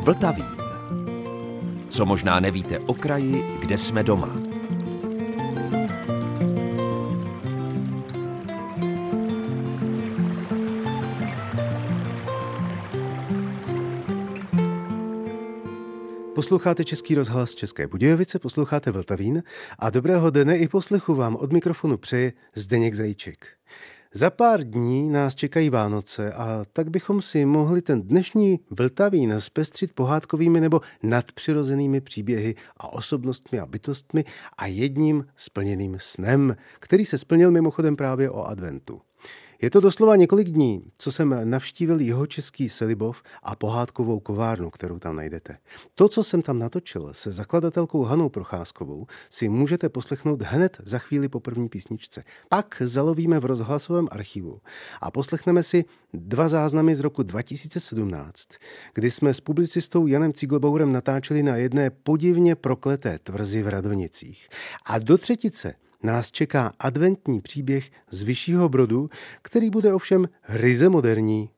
Vltavín. Co možná nevíte o kraji, kde jsme doma. Posloucháte Český rozhlas České Budějovice, posloucháte Vltavín a dobrého dne i poslechu vám od mikrofonu přeje Zdeněk Zajíček. Za pár dní nás čekají Vánoce a tak bychom si mohli ten dnešní Vltavín zpestřit pohádkovými nebo nadpřirozenými příběhy a osobnostmi a bytostmi a jedním splněným snem, který se splnil mimochodem právě o adventu. Je to doslova několik dní, co jsem navštívil jihočeský Selibov a pohádkovou kovárnu, kterou tam najdete. To, co jsem tam natočil se zakladatelkou Hanou Procházkovou, si můžete poslechnout hned za chvíli po první písničce. Pak zalovíme v rozhlasovém archivu a poslechneme si 2 záznamy z roku 2017, kdy jsme s publicistou Janem Cíglebourem natáčeli na jedné podivně prokleté tvrzi v Radonicích. A do třetice nás čeká adventní příběh z Vyššího Brodu, který bude ovšem ryze moderní.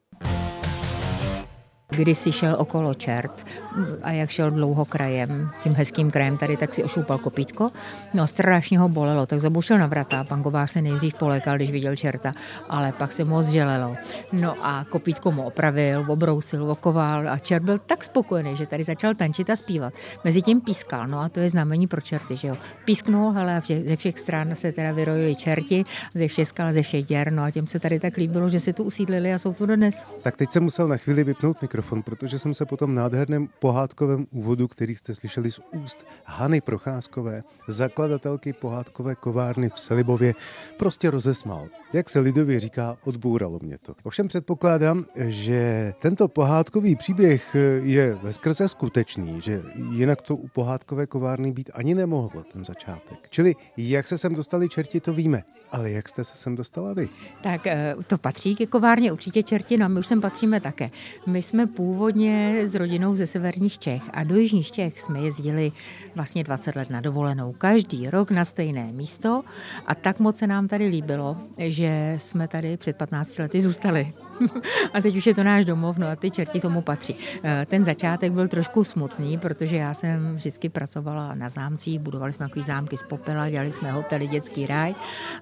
Když si šel okolo čert a jak šel dlouho krajem, tím hezkým krajem tady, tak si ošoupal kopítko. No strašně ho bolelo, tak zabušil na vrata. Pan kovář se nejdřív polékal, když viděl čerta, ale pak se moc želelo. No a kopítko mu opravil, obrousil, okoval a čert byl tak spokojený, že tady začal tančit a zpívat. Mezitím pískal, no a to je znamení pro čerty, že jo. Písknul, hele, a ze všech stran se teda vyrojili čerti, ze všech skal, ze všech děr, no a těm se tady tak líbilo, že si tu usídlili a jsou tu dodnes. Tak teď jsem musel na chvíli vypnout mikrofon, protože jsem se po tom nádherném pohádkovém úvodu, který jste slyšeli z úst Hany Procházkové, zakladatelky pohádkové kovárny v Selibově, prostě rozesmál. Jak se lidově říká, odbouralo mě to. Ovšem předpokládám, že tento pohádkový příběh je veskrze skutečný, že jinak to u pohádkové kovárny být ani nemohlo, ten začátek. Čili jak se sem dostali čerti, to víme. Ale jak jste se sem dostala vy? Tak to patří ke kovárně určitě čerti, no a my už sem patříme také. My jsme původně s rodinou ze severních Čech a do jižních Čech jsme jezdili vlastně 20 let na dovolenou. Každý rok na stejné místo a tak moc se nám tady líbilo, že jsme tady před 15 lety zůstali. A teď už je to náš domov, no a ty čerti tomu patří. Ten začátek byl trošku smutný, protože já jsem vždycky pracovala na zámcích, budovali jsme takový zámky z popela, dělali jsme hotely, dětský ráj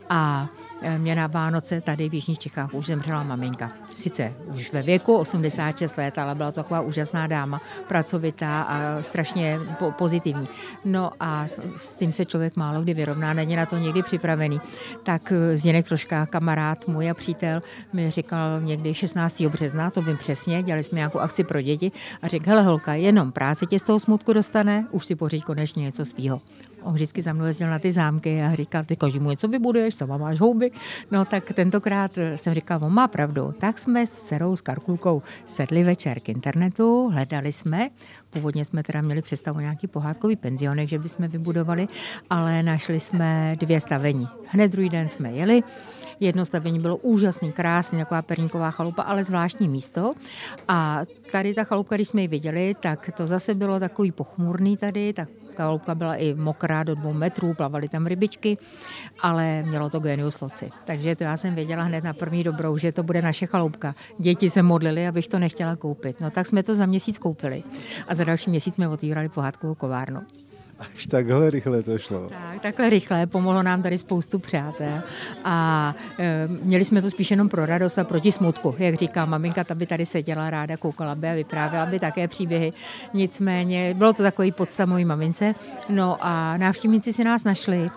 a mě na Vánoce tady v jižních Čechách už zemřela maminka. Sice už ve věku 86 let, ale byla to taková úžasná dáma, pracovitá a strašně pozitivní. No a s tím se člověk málo kdy vyrovná, není na to někdy připravený. Tak Zdeněk Troška, kamarád můj a přítel, mi říkal někdy 16. března, to vím přesně, dělali jsme nějakou akci pro děti a řekl, hele holka, jenom práce tě z toho smutku dostane, už si pořiď konečně něco svýho. On vždycky za mnou jezdil na ty zámky a říkal, ty každému něco vybuduješ, sama máš houby. No tak tentokrát jsem říkal, on má pravdu. Tak jsme s dcerou, s Karkulkou sedli večer k internetu, hledali jsme. Původně jsme teda měli představu nějaký pohádkový penzionek, že bychom vybudovali, ale našli jsme 2 stavení. Hned druhý den jsme jeli. Jedno stavení bylo úžasný, krásný, taková perníková chalupa, ale zvláštní místo. A tady ta chalupka, když jsme ji viděli, tak to zase bylo takový pochmurný tady, tak chalupka byla i mokrá do 2 metrů, plavaly tam rybičky, ale mělo to genius loci. Takže to já jsem věděla hned na první dobrou, že to bude naše chalupka. Děti se modlili, abych to nechtěla koupit. No tak jsme to za měsíc koupili a za další měsíc jsme otvírali pohádkovou kovárnu. Až takhle rychle to šlo. Tak, takhle rychle, pomohlo nám tady spoustu přátel a měli jsme to spíš jenom pro radost a proti smutku. Jak říká maminka, ta by tady seděla ráda, koukala by a vyprávěla by také příběhy. Nicméně bylo to takový podstav mojí mamince. No a návštěvníci si nás našli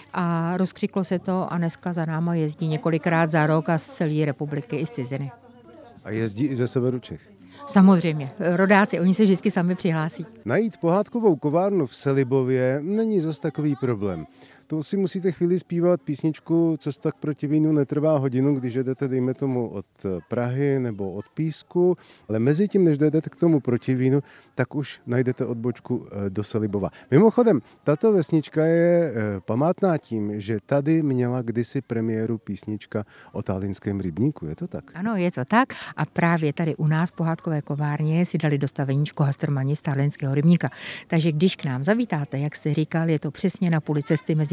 a rozkřiklo se to a dneska za náma jezdí několikrát za rok a z celé republiky i z ciziny. A jezdí i ze severu Čech? Samozřejmě, rodáci, oni se vždycky sami přihlásí. Najít pohádkovou kovárnu v Selibově není zas takový problém. To si musíte chvíli zpívat písničku Cesta k Protivínu netrvá hodinu, když jedete, dejme tomu, od Prahy nebo od Písku, ale mezi tím, než dojedete k tomu Protivínu, tak už najdete odbočku do Selibova. Mimochodem, tato vesnička je památná tím, že tady měla kdysi premiéru písnička o Tallinnském rybníku, je to tak? Ano, je to tak a právě tady u nás v pohádkové kovárně si dali do staveníčku Hastrmani z Tallinnského rybníka. Takže když k nám zavítáte, jak jste říkal, je to přesně na půli cesty mezi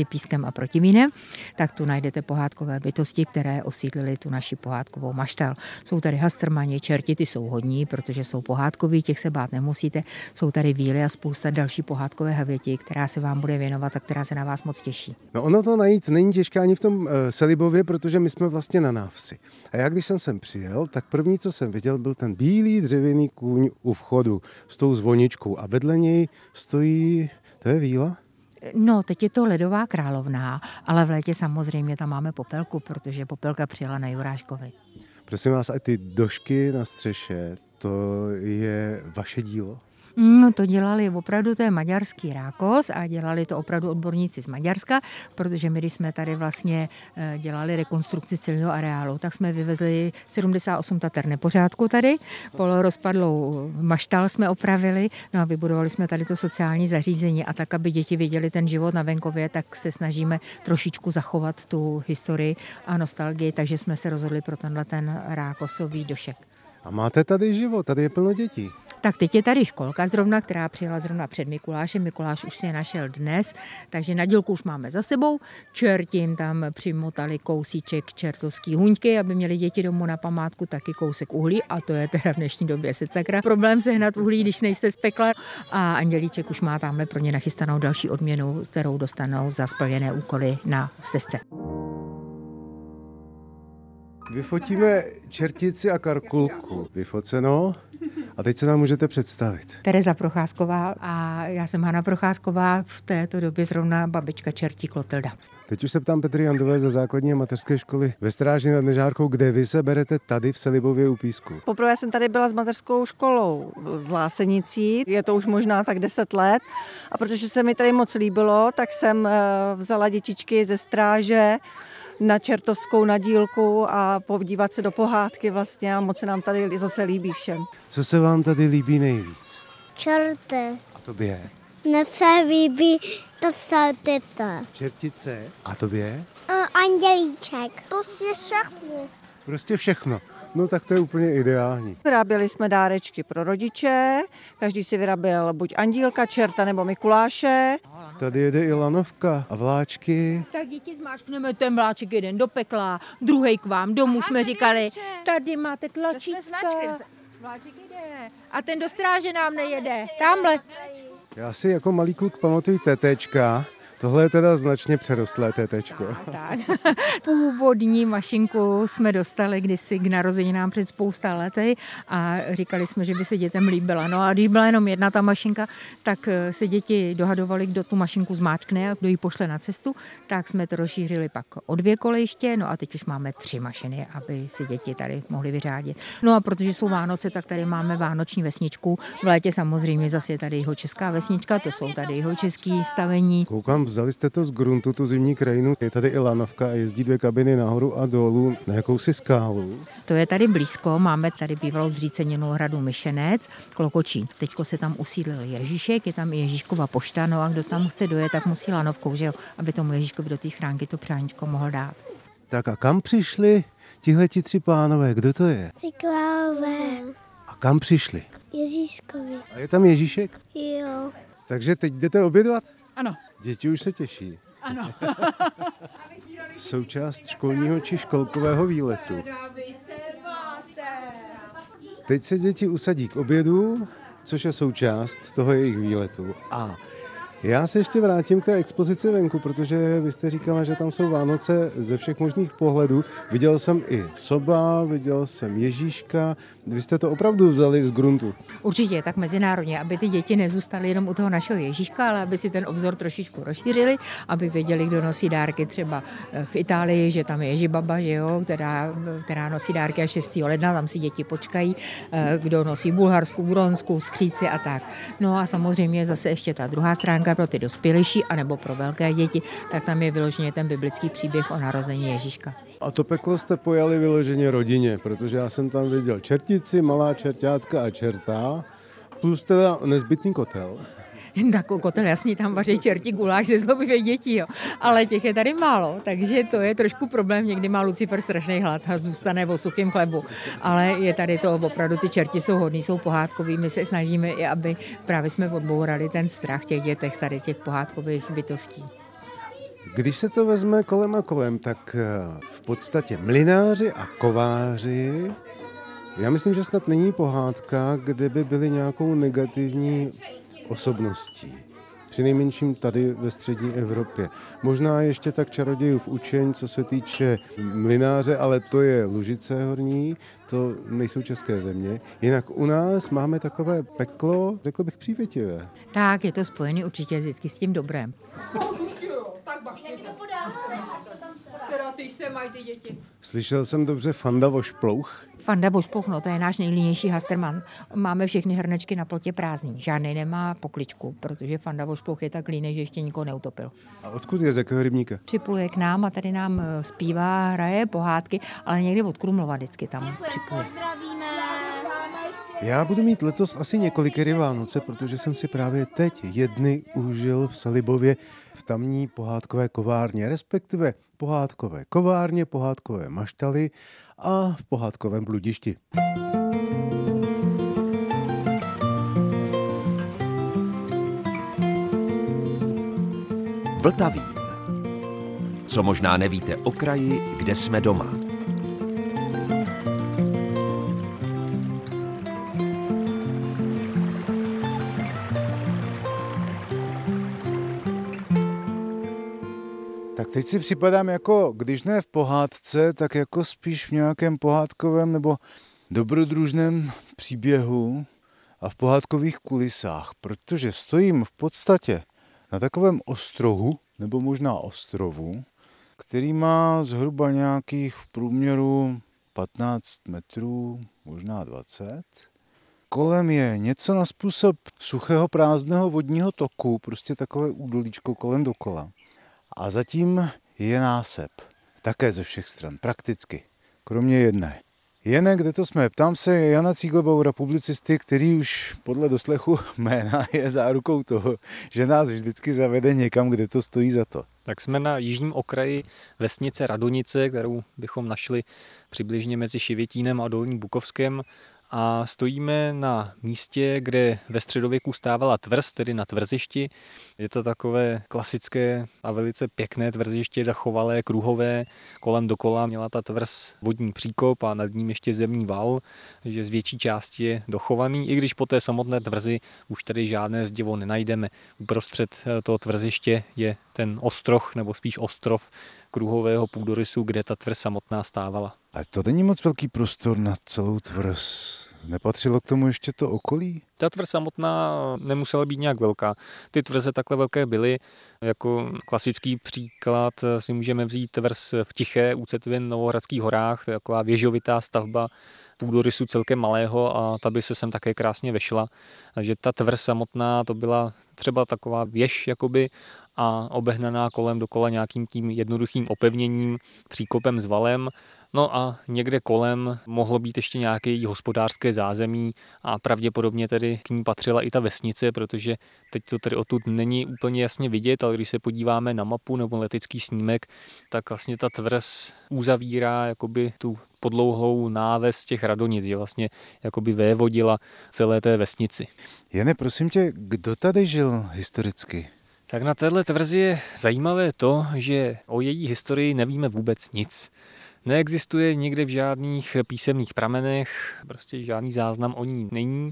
pískem a protivínem, tak tu najdete pohádkové bytosti, které osídlily tu naši pohádkovou maštal. Jsou tady hastrmani, čerti, ty jsou hodní, protože jsou pohádkoví, těch se bát nemusíte. Jsou tady víly a spousta další pohádkové havěti, která se vám bude věnovat a která se na vás moc těší. No ono to najít není těžké ani v tom Selibově, protože my jsme vlastně na návsi. A já, když jsem sem přijel, tak první, co jsem viděl, byl ten bílý dřevěný kůň u vchodu s tou zvoničkou a vedle něj stojí, to je víla? No, teď je to Ledová královna, ale v létě samozřejmě tam máme Popelku, protože Popelka přijela na Juráškovi. Prosím vás, a ty došky na střeše, to je vaše dílo? No, to dělali opravdu, to je maďarský rákos a dělali to opravdu odborníci z Maďarska, protože my, když jsme tady vlastně dělali rekonstrukci celého areálu, tak jsme vyvezli 78 tater nepořádku tady, polorozpadlou maštal jsme opravili, no a vybudovali jsme tady to sociální zařízení a tak, aby děti viděli ten život na venkově, tak se snažíme trošičku zachovat tu historii a nostalgii, takže jsme se rozhodli pro tenhle ten rákosový došek. A máte tady život, tady je plno dětí. Tak teď je tady školka zrovna, která přijela zrovna před Mikulášem. Mikuláš už si je našel dnes, takže na dílku už máme za sebou. Čertím tam přimotali kousíček čertovský huňky, aby měli děti domů na památku, taky kousek uhlí a to je teda v dnešní době sakra problém sehnat uhlí, když nejste z pekla. A Andělíček už má tamhle pro ně nachystanou další odměnu, kterou dostanou za splněné úkoly na stezce. Vyfotíme čertici a karkulku. Vyfoceno. A teď se nám můžete představit. Tereza Procházková a já jsem Hana Procházková, v této době zrovna babička čertí Klotilda. Teď už se ptám Petry Jandové ze základní a mateřské školy ve Stráži nad Nežárkou, kde vy se berete tady v Selibově u Písku. Poprvé jsem tady byla s mateřskou školou z Lásenicí, je to už možná tak 10 let a protože se mi tady moc líbilo, tak jsem vzala dětičky ze Stráže na čertovskou nadílku a podívat se do pohádky vlastně a moc se nám tady zase líbí všem. Co se vám tady líbí nejvíc? Čerty. A tobě? Mně se líbí to saltice. Čertice. A tobě? Andělíček. Prostě všechno. Prostě všechno. No tak to je úplně ideální. Vyráběli jsme dárečky pro rodiče, každý si vyráběl buď andílka, čerta nebo Mikuláše. Tady jede i lanovka a vláčky. Tak děti zmáčkneme ten vláček jeden do pekla, druhej k vám domů, jsme říkali, tady máte tlačítka. Vláček jede. A ten do Stráže nám nejede. Tamhle. Já si jako malý kluk pamatuju tétéčka. Tohle je teda značně přerostlé tétéčko. Tak. Původní mašinku jsme dostali kdysi k narozeninám před spousta lety a říkali jsme, že by se dětem líbila. No a když byla jenom jedna ta mašinka, tak se děti dohadovali, kdo tu mašinku zmáčkne a kdo ji pošle na cestu, tak jsme to rozšířili pak o 2 kolejiště, no a teď už máme 3 mašiny, aby si děti tady mohly vyřádit. No a protože jsou Vánoce, tak tady máme vánoční vesničku. V létě samozřejmě zase je tady jihočeská vesnička, to jsou tady jihočeský stavení. Koukám, vzali jste to z gruntu, tu zimní krajinu. Je tady i lanovka a jezdí 2 kabiny nahoru a dolů na jakousi skálu. To je tady blízko, máme tady bývalou zříceninu hradu Myšenec, Klokočín. Teďko se tam usídlil Ježíšek, je tam i Ježíškova pošta, no a kdo tam chce dojet, tak musí lanovkou, že jo, aby tomu Ježíškovi do té schránky to přáníčko mohl dát. Tak a kam přišli tihleti 3 pánové? Kdo to je? Cyklové. A kam přišli? Ježíškovi. A je tam Ježíšek? Jo. Takže teď jdete obědvat? Ano. Děti už se těší. Ano. Součást školního či školkového výletu. Teď se děti usadí k obědu, což je součást toho jejich výletu. A já se ještě vrátím k té expozici venku, protože vy jste říkala, že tam jsou Vánoce ze všech možných pohledů. Viděl jsem i soba, viděl jsem Ježíška. Vy jste to opravdu vzali z gruntu. Určitě, tak mezinárodně, aby ty děti nezůstaly jenom u toho našeho Ježíška, ale aby si ten obzor trošičku rozšířili, aby věděli, kdo nosí dárky třeba v Itálii, že tam je Ježibaba, že jo, která nosí dárky až 6. ledna, tam si děti počkají, kdo nosí v Bulharsku, v Rumunsku, v Skříci a tak. No a samozřejmě zase ještě ta druhá stránka pro ty dospělejší, anebo pro velké děti, tak tam je vyloženě ten biblický příběh o narození Ježíška. A to peklo jste pojali vyloženě rodině, protože já jsem tam viděl čertici, malá čerťátka a čerta, plus teda nezbytný kotel. Tak kotel jasný, tam vaří čerti guláš ze zlobivých dětí, jo. Ale těch je tady málo, takže to je trošku problém. Někdy má Lucifer strašný hlad a zůstane o suchém chlebu. Ale je tady to opravdu, ty čerti jsou hodní, jsou pohádkoví. My se snažíme i, aby právě jsme odbourali ten strach těch dětech tady z těch pohádkových bytostí. Když se to vezme kolem a kolem, tak v podstatě mlynáři a kováři, já myslím, že snad není pohádka, kde by byly nějakou negativní osobností. Přinejmenším tady ve střední Evropě. Možná ještě tak čarodějův učeň, co se týče mlynáře, ale to je Lužice horní, to nejsou české země. Jinak u nás máme takové peklo, řekl bych přívětivé. Tak, je to spojený určitě vždycky s tím dobrem. Tak baštěte. Teda ty se mají ty děti. Slyšel jsem dobře Fanda Vošplouch? Fanda Vošplouch, no, to je náš nejlínější hasterman. Máme všechny hrnečky na plotě prázdný. Žádnej nemá pokličku, protože Fanda Vošplouch je tak línej, že ještě nikoho neutopil. A odkud je, z jakého rybníka? Připluje k nám a tady nám zpívá, hraje pohádky, ale někdy od Krumlova vždycky tam připluje. Já budu mít letos asi několikeré Vánoce, protože jsem si právě teď jedny užil v Salibově v tamní pohádkové kovárně, respektive pohádkové kovárně, pohádkové maštaly a v pohádkovém bludišti. Vltavín. Co možná nevíte o kraji, kde jsme doma. Tak teď si připadám jako, když ne v pohádce, tak jako spíš v nějakém pohádkovém nebo dobrodružném příběhu a v pohádkových kulisách, protože stojím v podstatě na takovém ostrohu, nebo možná ostrovu, který má zhruba nějakých v průměru 15 metrů, možná 20. Kolem je něco na způsob suchého prázdného vodního toku, prostě takové údolíčko kolem dokola. A zatím je násep. Také ze všech stran, prakticky. Kromě jedné. Jene, kde to jsme? Ptám se Jana Cígleboura, publicisty, který už podle doslechu jména je zárukou toho, že nás vždycky zavede někam, kde to stojí za to. Tak jsme na jižním okraji vesnice Radonice, kterou bychom našli přibližně mezi Šivětínem a Dolním Bukovskem. A stojíme na místě, kde ve středověku stávala tvrz, tedy na tvrzišti. Je to takové klasické a velice pěkné tvrziště, dachovalé, kruhové. Kolem dokola měla ta tvrz vodní příkop a nad ním ještě zemní val, takže z větší části je dochovaný, i když po té samotné tvrzi už tady žádné zdivo nenajdeme. Uprostřed toho tvrziště je ten ostroh, nebo spíš ostrov kruhového půdorysu, kde ta tvrz samotná stávala. Ale to není moc velký prostor na celou tvrz. Nepatřilo k tomu ještě to okolí? Ta tvrz samotná nemusela být nějak velká. Ty tvrze takhle velké byly. Jako klasický příklad si můžeme vzít tvrz v Tiché u Cetvin Novohradských horách. To je taková věžovitá stavba půdorysu celkem malého a ta by se sem také krásně vešla. Takže ta tvrz samotná to byla třeba taková věž jakoby a obehnaná kolem dokola nějakým tím jednoduchým opevněním, příkopem s valem. No a někde kolem mohlo být ještě nějaké její hospodářské zázemí a pravděpodobně tedy k ní patřila i ta vesnice, protože teď to tedy odtud není úplně jasně vidět, ale když se podíváme na mapu nebo letecký snímek, tak vlastně ta tvrz uzavírá jakoby tu podlouhlou náves těch Radonic, že vlastně jakoby vévodila celé té vesnici. Jane, prosím tě, kdo tady žil historicky? Tak na téhle tvrzi je zajímavé to, že o její historii nevíme vůbec nic. Neexistuje nikde v žádných písemných pramenech, prostě žádný záznam o ní není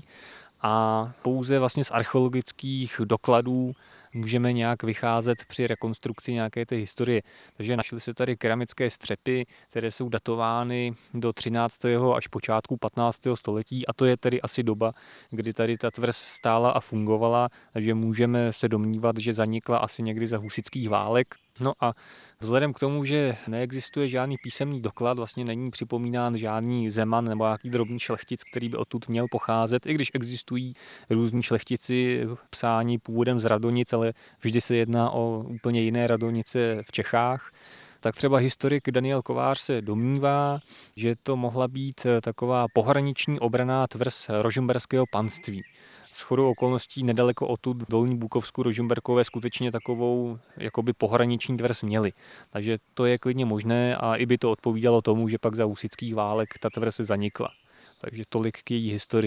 a pouze vlastně z archeologických dokladů můžeme nějak vycházet při rekonstrukci nějaké té historie. Takže našly se tady keramické střepy, které jsou datovány do 13. až počátku 15. století a to je tedy asi doba, kdy tady ta tvrz stála a fungovala, takže můžeme se domnívat, že zanikla asi někdy za husitských válek. No a vzhledem k tomu, že neexistuje žádný písemný doklad, vlastně není připomínán žádný zeman nebo nějaký drobný šlechtic, který by odtud měl pocházet, i když existují různí šlechtici psáni původem z Radonic, ale vždy se jedná o úplně jiné Radonice v Čechách. Tak třeba historik Daniel Kovář se domnívá, že to mohla být taková pohraniční obranná tvrz rožmberského panství. Shodou okolností nedaleko odtud v Dolní Bukovsku Rožmberkové skutečně takovou jakoby pohraniční tvrz měli. Takže to je klidně možné a i by to odpovídalo tomu, že pak za husitských válek ta tvrz zanikla. Takže tolik k její historii.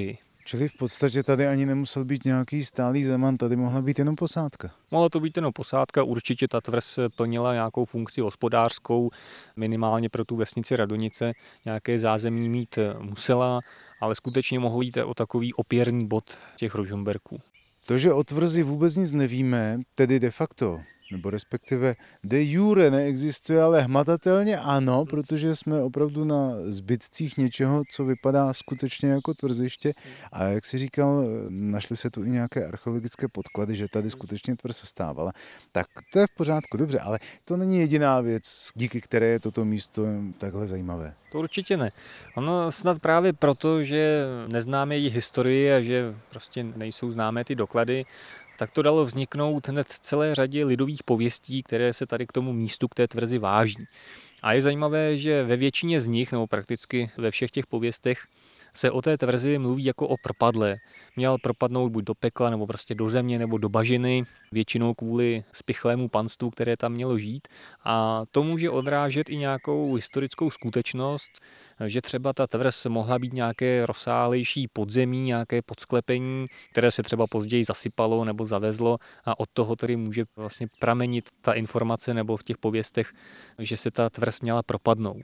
Čili v podstatě tady ani nemusel být nějaký stálý zeman, tady mohla být jenom posádka. Mohla to být jenom posádka, určitě ta tvrz plnila nějakou funkci hospodářskou, minimálně pro tu vesnici Radonice nějaké zázemí mít musela, ale skutečně mohlo jít o takový opěrný bod těch Rožmberků. To, že o tvrzi vůbec nic nevíme, tedy de facto, nebo respektive de jure neexistuje, ale hmatatelně ano, protože jsme opravdu na zbytcích něčeho, co vypadá skutečně jako tvrziště. A jak si říkal, našly se tu i nějaké archeologické podklady, že tady skutečně tvrz stávala. Tak to je v pořádku, dobře, ale to není jediná věc, díky které je toto místo takhle zajímavé. To určitě ne. Ono snad právě proto, že neznáme její historii a že prostě nejsou známé ty doklady, tak to dalo vzniknout hned celé řadě lidových pověstí, které se tady k tomu místu, k té tvrzi váží. A je zajímavé, že ve většině z nich, nebo prakticky ve všech těch pověstech, se o té tvrzi mluví jako o propadlé. Měl propadnout buď do pekla, nebo prostě do země, nebo do bažiny, většinou kvůli spichlému panstvu, které tam mělo žít. A to může odrážet i nějakou historickou skutečnost, že třeba ta tvrz mohla být nějaké rozsáhlejší podzemí, nějaké podsklepení, které se třeba později zasypalo nebo zavezlo a od toho tedy může vlastně pramenit ta informace nebo v těch pověstech, že se ta tvrz měla propadnout.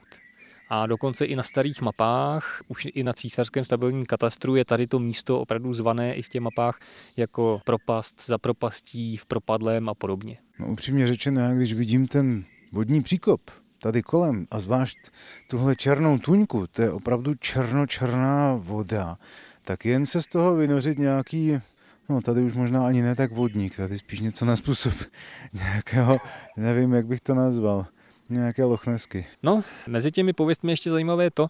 A dokonce i na starých mapách, už i na císařském stabilním katastru je tady to místo opravdu zvané i v těch mapách jako propast, za propastí, v propadlém a podobně. No, upřímně řečeno, já když vidím ten vodní příkop tady kolem a zvlášť tuhle černou tuňku, to je opravdu černočerná voda, tak jen se z toho vynořit nějaký, no tady už možná ani ne tak vodník, tady spíš něco na způsob nějakého, nevím, jak bych to nazval, nějaké lochnesky. No, mezi těmi pověstmi ještě zajímavé je to,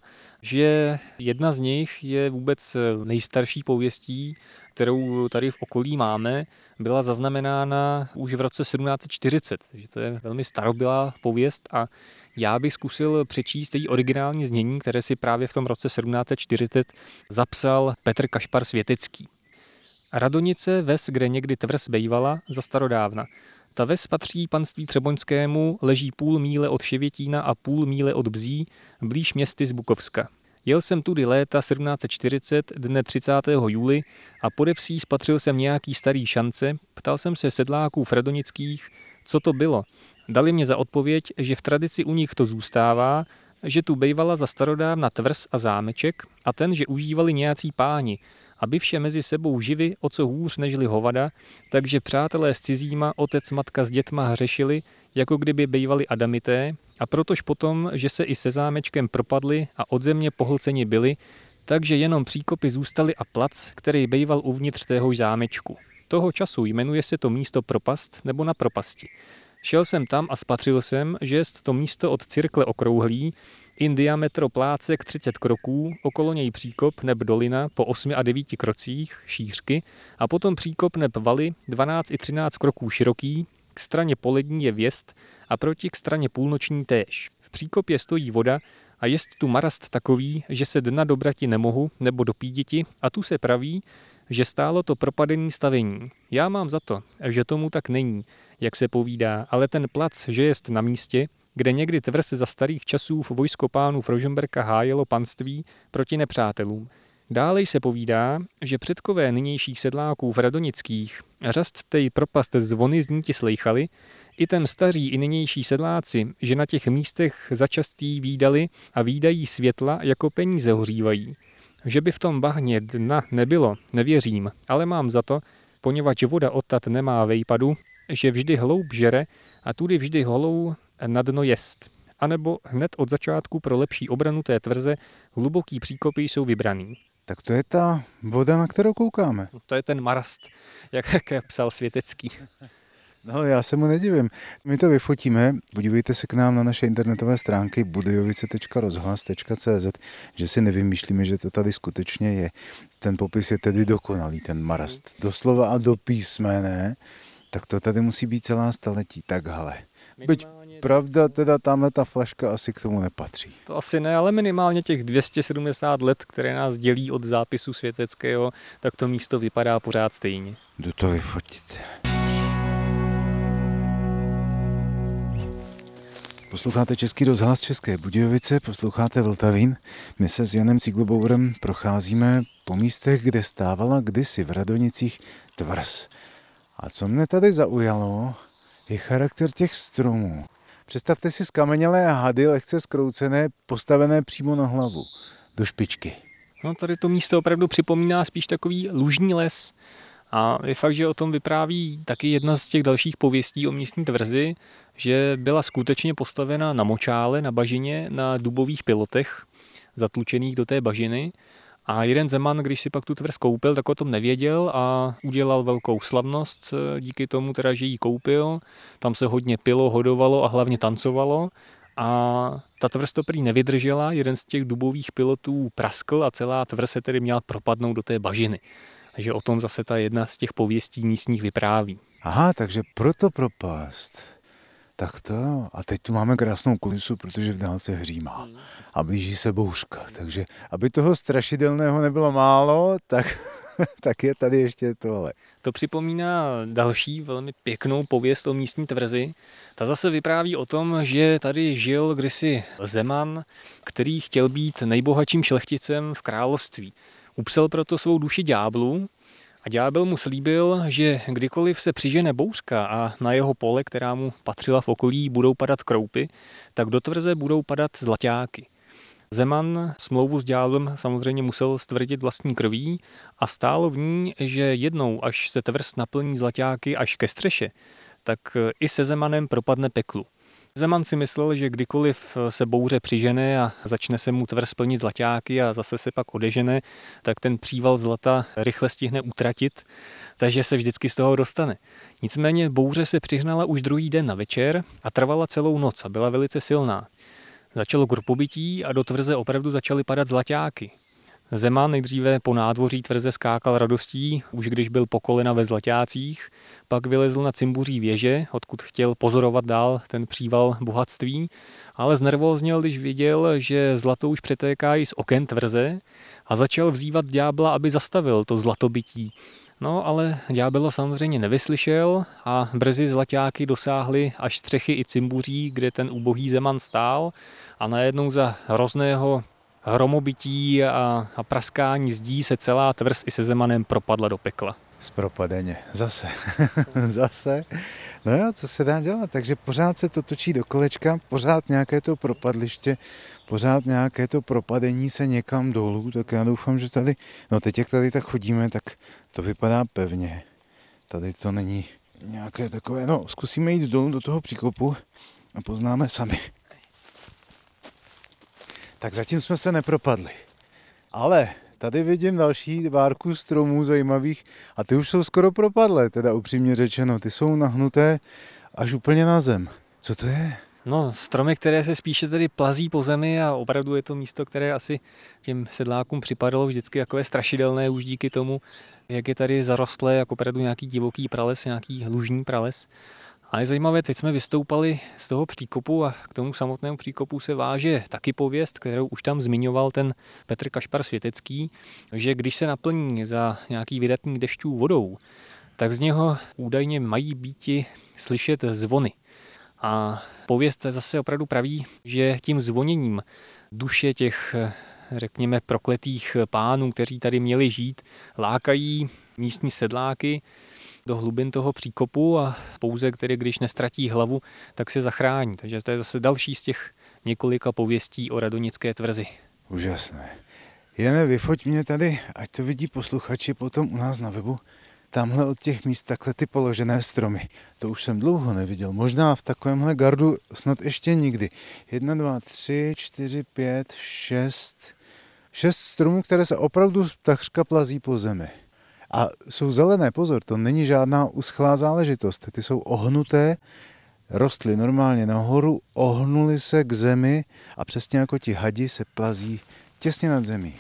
že jedna z nich je vůbec nejstarší pověstí, kterou tady v okolí máme, byla zaznamenána už v roce 1740, takže to je velmi starobylá pověst a já bych zkusil přečíst její originální znění, které si právě v tom roce 1740 zapsal Petr Kašpar Světecký. Radonice, ves, kde někdy tvrz bejvala, za starodávna. Ta ves patří panství Třeboňskému, leží půl míle od Ševětína a půl míle od Bzí, blíž městy z Bukovska. Jel jsem tudy léta 1740, dne 30. júli a pode vsí spatřil jsem nějaký starý šance, ptal jsem se sedláků radonických, co to bylo. Dali mě za odpověď, že v tradici u nich to zůstává, že tu bejvala za starodávna tvrz a zámeček a ten, že užívali nějací páni, aby vše mezi sebou živi o co hůř nežli hovada, takže přátelé s cizíma, otec, matka s dětma hřešili, jako kdyby bejvali adamité, a protož potom, že se i se zámečkem propadli a od země pohlceni byli, takže jenom příkopy zůstaly a plac, který bejval uvnitř téhož zámečku. Toho času jmenuje se to místo propast nebo na propasti. Šel jsem tam a spatřil jsem, že jest to místo od cirkle okrouhlý, in diametro plácek 30 kroků, okolo něj příkop neb dolina po 8 a 9 krocích šířky a potom příkop neb valy 12 i 13 kroků široký, k straně polední je věst a proti k straně půlnoční též. V příkopě stojí voda a jest tu marast takový, že se dna dobrati nemohu nebo dopíditi a tu se praví, že stálo to propadený stavení. Já mám za to, že tomu tak není, jak se povídá, ale ten plac, že jest na místě, kde někdy tvrz za starých časů vojsko pánů Rožmberka hájelo panství proti nepřátelům. Dále se povídá, že předkové nynějších sedláků radonických řast tej propast zvony zníti slejchali, i ten staří i nynější sedláci, že na těch místech začastí vídali a vídají světla, jako peníze hořívají. Že by v tom bahně dna nebylo, nevěřím, ale mám za to, poněvadž voda odtat nemá vejpadu, že vždy hloub žere a tudy vždy holou na dno jest. A nebo hned od začátku pro lepší obranu té tvrze hluboký příkopy jsou vybraný. Tak to je ta voda, na kterou koukáme. To je ten marast, jak psal Světecký. No, já se mu nedivím. My to vyfotíme, podívejte se k nám na naše internetové stránky budějovice.rozhlas.cz, že si nevymýšlíme, že to tady skutečně je. Ten popis je tedy dokonalý, ten marast. Doslova a do písmene, tak to tady musí být celá staletí. Tak hele. Byť pravda, teda tamhle ta flaška asi k tomu nepatří. To asi ne, ale minimálně těch 270 let, které nás dělí od zápisu Světeckého, tak to místo vypadá pořád stejně. Jdu to vyfotit. Posloucháte Český rozhlas České Budějovice, posloucháte Vltavín. My se s Janem Ciglobourem procházíme po místech, kde stávala kdysi v Radonicích tvrz. A co mne tady zaujalo, je charakter těch stromů. Představte si skamenělé hady, lehce zkroucené, postavené přímo na hlavu, do špičky. No, tady to místo opravdu připomíná spíš takový lužní les. A je fakt, že o tom vypráví taky jedna z těch dalších pověstí o místní tvrzi, že byla skutečně postavena na močále, na bažině, na dubových pilotech, zatlučených do té bažiny. A jeden zeman, když si pak tu tvrz koupil, tak o tom nevěděl a udělal velkou slavnost díky tomu, teda, že ji koupil. Tam se hodně pilo, hodovalo a hlavně tancovalo. A ta tvrz to prý nevydržela, jeden z těch dubových pilotů praskl a celá tvrz se tedy měla propadnout do té bažiny. Takže o tom zase ta jedna z těch pověstí místních vypráví. Aha, takže proto propast. Tak to. A teď tu máme krásnou kulisu, protože v dálce hřímá. A blíží se bouřka. Takže aby toho strašidelného nebylo málo, tak je tady ještě tohle. To připomíná další velmi pěknou pověst o místní tvrzi. Ta zase vypráví o tom, že tady žil kdysi zeman, který chtěl být nejbohatším šlechticem v království. Upsal proto svou duši ďáblu a ďábel mu slíbil, že kdykoliv se přižene bouřka a na jeho pole, která mu patřila v okolí, budou padat kroupy, tak do tvrze budou padat zlaťáky. Zeman smlouvu s ďáblem samozřejmě musel stvrdit vlastní krví a stálo v ní, že jednou, až se tvrz naplní zlaťáky až ke střeše, tak i se Zemanem propadne peklu. Zeman si myslel, že kdykoliv se bouře přižene a začne se mu tvrz plnit zlaťáky a zase se pak odežene, tak ten příval zlata rychle stihne utratit, takže se vždycky z toho dostane. Nicméně bouře se přihnala už druhý den na večer a trvala celou noc a byla velice silná. Začalo grupobytí a do tvrze opravdu začaly padat zlaťáky. Zeman nejdříve po nádvoří tvrze skákal radostí, už když byl po kolena ve zlaťácích, pak vylezl na cimbuří věže, odkud chtěl pozorovat dál ten příval bohatství, ale znervózněl, když viděl, že zlato už přetéká i z oken tvrze a začal vzývat ďábla, aby zastavil to zlatobytí. No, ale ďábel ho samozřejmě nevyslyšel a brzy zlaťáky dosáhly až střechy i cimbuří, kde ten ubohý zeman stál a najednou za hrozného hromobytí a praskání zdí se celá tvrz i se zemanem propadla do pekla. Zpropadeně. Zase. Zase. No jo, co se dá dělat? Takže pořád se to točí do kolečka, pořád nějaké to propadliště, pořád nějaké to propadení se někam dolů, tak já doufám, že tady, no teď jak tady tak chodíme, tak to vypadá pevně. Tady to není nějaké takové, no zkusíme jít dolů do toho příkopu a poznáme sami. Tak zatím jsme se nepropadli. Ale tady vidím další várku stromů zajímavých a ty už jsou skoro propadlé, teda upřímně řečeno. Ty jsou nahnuté až úplně na zem. Co to je? No, stromy, které se spíše tady plazí po zemi a opravdu je to místo, které asi těm sedlákům připadalo vždycky takové strašidelné už díky tomu, jak je tady zarostlé jako opravdu nějaký divoký prales, nějaký lužní prales. A je zajímavé, teď jsme vystoupali z toho příkopu a k tomu samotnému příkopu se váže taky pověst, kterou už tam zmiňoval ten Petr Kašpar Světecký, že když se naplní za nějaký vydatný dešťů vodou, tak z něho údajně mají býti slyšet zvony. A pověst zase opravdu praví, že tím zvoněním duše těch, řekněme, prokletých pánů, kteří tady měli žít, lákají místní sedláky do hlubin toho příkopu a pouze, který když nestratí hlavu, tak se zachrání. Takže to je zase další z těch několika pověstí o radonické tvrzi. Úžasné. Jene, vyfoť mě tady, ať to vidí posluchači potom u nás na webu. Tamhle od těch míst takhle ty položené stromy. To už jsem dlouho neviděl. Možná v takovémhle gardu snad ještě nikdy. 1, 2, 3, 4, 5, 6. 6 stromů, které se opravdu takřka plazí po zemi. A jsou zelené, pozor, to není žádná uschlá záležitost. Ty jsou ohnuté, rostly normálně nahoru, ohnuly se k zemi a přesně jako ti hadi se plazí těsně nad zemí.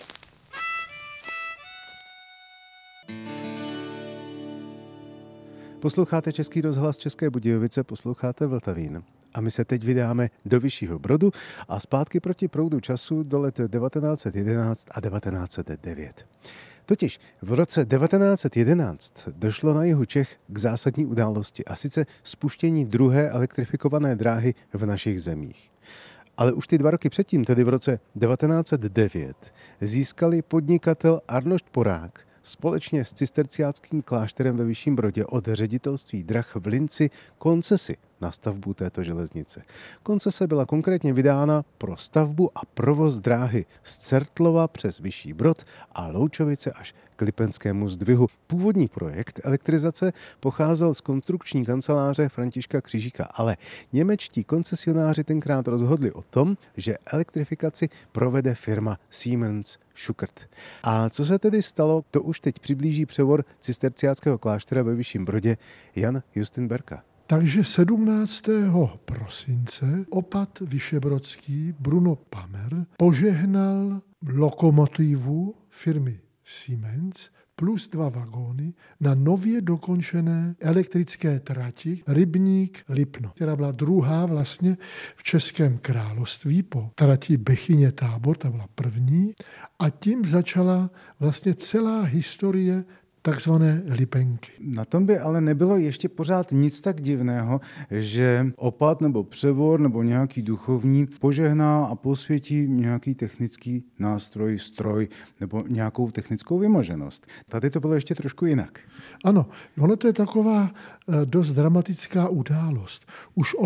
Posloucháte Český rozhlas České Budějovice, posloucháte Vltavín. A my se teď vydáme do Vyššího Brodu a zpátky proti proudu času do let 1911 a 1909. Totiž v roce 1911 došlo na jihu Čech k zásadní události, a sice spuštění druhé elektrifikované dráhy v našich zemích. Ale už ty 2 roky předtím, tedy v roce 1909, získali podnikatel Arnošt Porák společně s cisterciáckým klášterem ve Vyšším Brodě od ředitelství drah v Linci koncesi na stavbu této železnice. Koncese byla konkrétně vydána pro stavbu a provoz dráhy z Certlova přes Vyšší Brod a Loučovice až k Lipenskému zdvihu. Původní projekt elektrizace pocházel z konstrukční kanceláře Františka Křižíka, ale němečtí koncesionáři tenkrát rozhodli o tom, že elektrifikaci provede firma Siemens Schuckert. A co se tedy stalo, to už teď přiblíží převor cisterciáckého kláštera ve Vyšším Brodě Jan Justin Berka. Takže 17. prosince opat vyšebrodský Bruno Pamer požehnal lokomotivu firmy Siemens plus 2 vagóny na nově dokončené elektrické trati Rybník-Lipno, která byla druhá vlastně v Českém království po trati Bechyně-Tábor, ta byla první, a tím začala vlastně celá historie takzvané Lipenky. Na tom by ale nebylo ještě pořád nic tak divného, že opat nebo převor nebo nějaký duchovní požehná a posvětí nějaký technický nástroj, stroj nebo nějakou technickou vymoženost. Tady to bylo ještě trošku jinak. Ano, ono to je taková dost dramatická událost. Už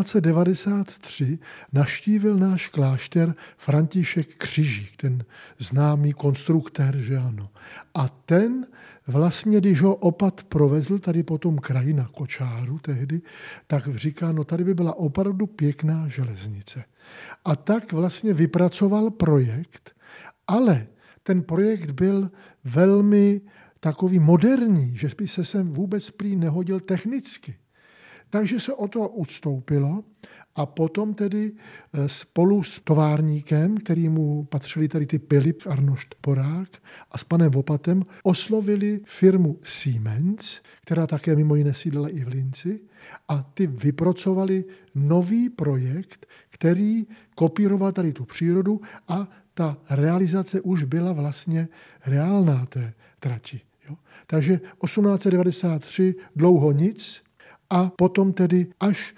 1893 navštívil náš klášter František Křižík, ten známý konstruktér, že ano. A ten vlastně, když ho opat provezl tady po tom kraji na Kočáru tehdy, tak říká, no tady by byla opravdu pěkná železnice. A tak vlastně vypracoval projekt, ale ten projekt byl velmi takový moderní, že by se sem vůbec prý nehodil technicky. Takže se o to ustoupilo a potom tedy spolu s továrníkem, kterýmu patřili tady ty pily, Arnošt Porák, a s panem Opatem oslovili firmu Siemens, která také mimo jiné sídlila i v Linci, a ty vypracovali nový projekt, který kopíroval tady tu přírodu, a ta realizace už byla vlastně reálná té trati. Jo. Takže 1893 dlouho nic, a potom tedy až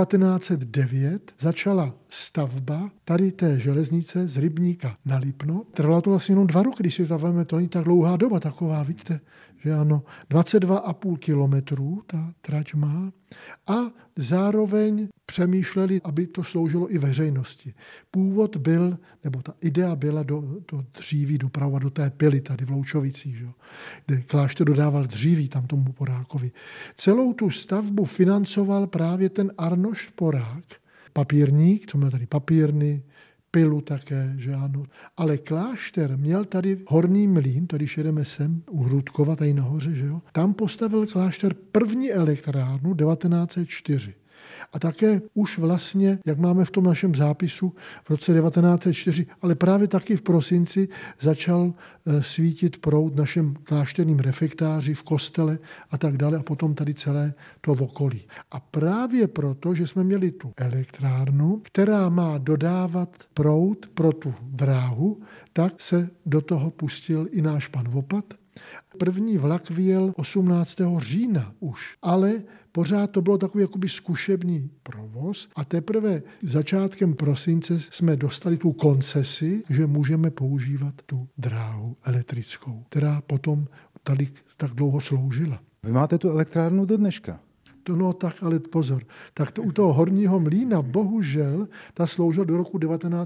1909 začala stavba tady té železnice z Rybníka na Lipno. Trvalo to vlastně jenom 2 roky, když si to vezmeme, to není tak dlouhá doba taková, vidíte, že ano, 22,5 kilometrů ta trať má, a zároveň přemýšleli, aby to sloužilo i veřejnosti. Původ byl, nebo ta idea byla do dříví dopravovat do té pily tady v Loučovicích, že? Kde klášter dodával dříví tam tomu Porákovi. Celou tu stavbu financoval právě ten Arnošt Porák, papírník, to měl tady papírny, pilu také, že ano. Ale klášter měl tady horní mlýn, tady jedeme sem u Hrudkova, tady nahoře, že jo. Tam postavil klášter první elektrárnu 1904. A také už vlastně, jak máme v tom našem zápisu, v roce 1904, ale právě taky v prosinci začal svítit proud v našem klášterním refektáři, v kostele a tak dále, a potom tady celé to okolí. A právě proto, že jsme měli tu elektrárnu, která má dodávat proud pro tu dráhu, tak se do toho pustil i náš pan Opat. První vlak vyjel 18. října už, ale pořád to bylo takový jakoby zkušební provoz, a teprve začátkem prosince jsme dostali tu koncesi, že můžeme používat tu dráhu elektrickou, která potom tady tak dlouho sloužila. Vy máte tu elektrárnu do dneška? No tak, ale pozor. Tak to, u toho horního mlýna, bohužel, ta sloužila do roku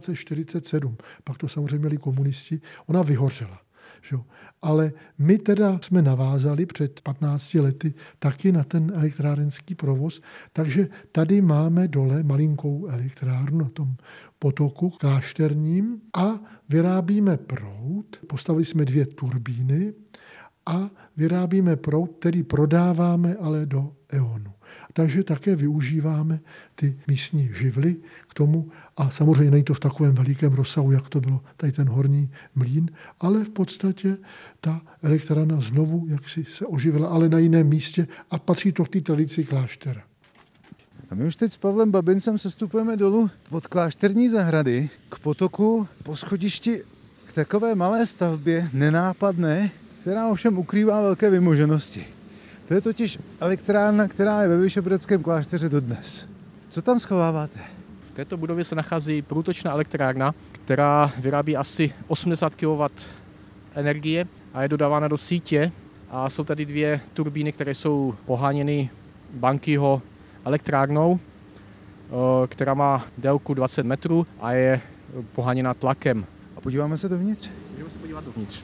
1947. Pak to samozřejmě měli komunisti. Ona vyhořela. Že? Ale my teda jsme navázali před 15 lety taky na ten elektrárenský provoz, takže tady máme dole malinkou elektrárnu na tom potoku klášterním a vyrábíme proud. Postavili jsme 2 turbíny a vyrábíme proud, který prodáváme ale do EONu. Takže také využíváme ty místní živly k tomu, a samozřejmě není to v takovém velikém rozsahu, jak to bylo tady ten horní mlýn, ale v podstatě ta elektrárna znovu jaksi se oživila, ale na jiném místě, a patří to k té tradici kláštera. A my už teď s Pavlem Babincem sestupujeme dolů od klášterní zahrady k potoku po schodišti k takové malé stavbě, nenápadné, která ovšem ukrývá velké vymoženosti. To je totiž elektrárna, která je ve Vyšehradském klášteře dodnes. Co tam schováváte? V této budově se nachází průtočná elektrárna, která vyrábí asi 80 kW energie a je dodávána do sítě. A jsou tady 2 turbíny, které jsou poháněny Bankyho elektrárnou, která má délku 20 metrů a je poháněna tlakem. A podíváme se dovnitř? Můžeme se podívat dovnitř.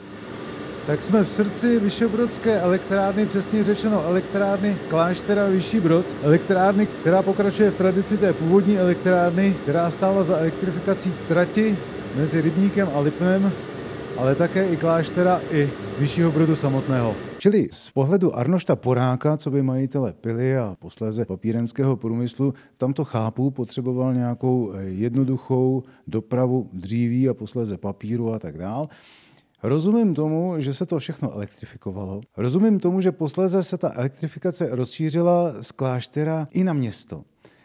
Tak jsme v srdci Vyšehradské elektrárny, přesně řečeno elektrárny kláštera Vyšší Brod. Elektrárny, která pokračuje v tradici té původní elektrárny, která stála za elektrifikací trati mezi Rybníkem a Lipnem, ale také i kláštera i Vyššího Brodu samotného. Čili z pohledu Arnošta Poráka, co by majitele pily a posléze papírenského průmyslu, tam to chápu, potřeboval nějakou jednoduchou dopravu dříví a posléze papíru a tak dál. Rozumím tomu, že se to všechno elektrifikovalo. Rozumím tomu, že posléze se ta elektrifikace rozšířila z kláštera i na město.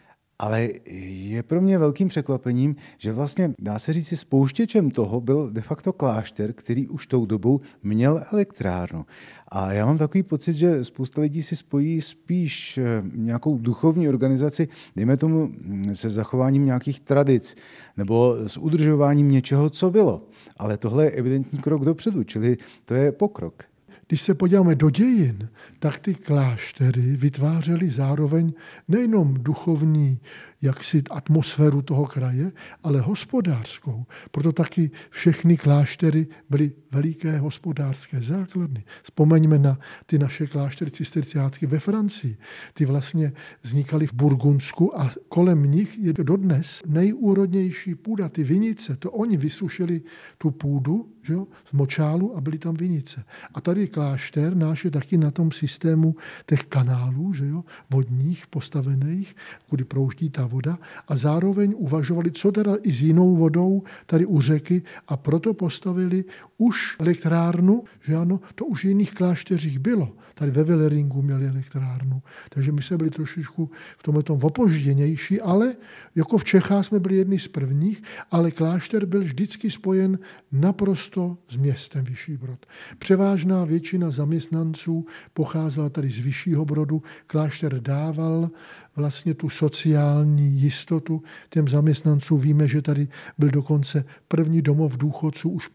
Ale je pro mě velkým překvapením, že vlastně, dá se říct, spouštěčem toho byl de facto klášter, který už tou dobou měl elektrárnu. A já mám takový pocit, že spousta lidí si spojí spíš nějakou duchovní organizaci, dejme tomu se zachováním nějakých tradic nebo s udržováním něčeho, co bylo. Ale tohle je evidentní krok dopředu, čili to je pokrok. Když se podíváme do dějin, tak ty kláštery vytvářely zároveň nejenom duchovní jaksi atmosféru toho kraje, ale hospodářskou. Proto taky všechny kláštery byly veliké hospodářské základny. Vzpomeňme na ty naše kláštery cisterciácky ve Francii. Ty vlastně vznikaly v Burgundsku a kolem nich je dodnes nejúrodnější půda, ty vinice. To oni vysušili tu půdu, že jo, z močálu a byly tam vinice. A tady klášter náš je taky na tom systému těch kanálů, že jo, vodních postavených, kudy prouždí ta voda a zároveň uvažovali, co teda i s jinou vodou tady u řeky a proto postavili už elektrárnu, že ano, to už v jiných klášteřích bylo. Tady ve Veleringu měli elektrárnu. Takže my jsme byli trošičku v tomhletom opožděnější, ale jako v Čechách jsme byli jedni z prvních, ale klášter byl vždycky spojen naprosto s městem Vyšší Brod. Převážná většina zaměstnanců pocházela tady z Vyššího Brodu. Klášter dával vlastně tu sociální jistotu těm zaměstnancům. Víme, že tady byl dokonce první domov důchodců už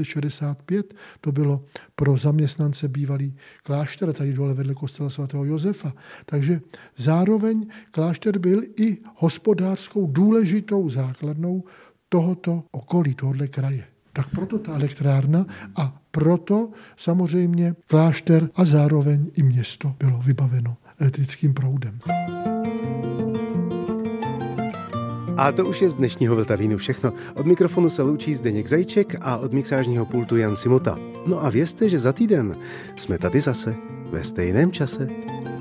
1565. To bylo pro zaměstnance bývalý klášter, tady dole vedle kostela svatého Josefa. Takže zároveň klášter byl i hospodářskou důležitou základnou tohoto okolí, tohoto kraje. Tak proto ta elektrárna a proto samozřejmě klášter a zároveň i město bylo vybaveno elektrickým proudem. A to už je z dnešního Vltavínu všechno. Od mikrofonu se loučí Zdeněk Zajíček a od mixážního pultu Jan Simota. No a vězte, že za týden jsme tady zase ve stejném čase.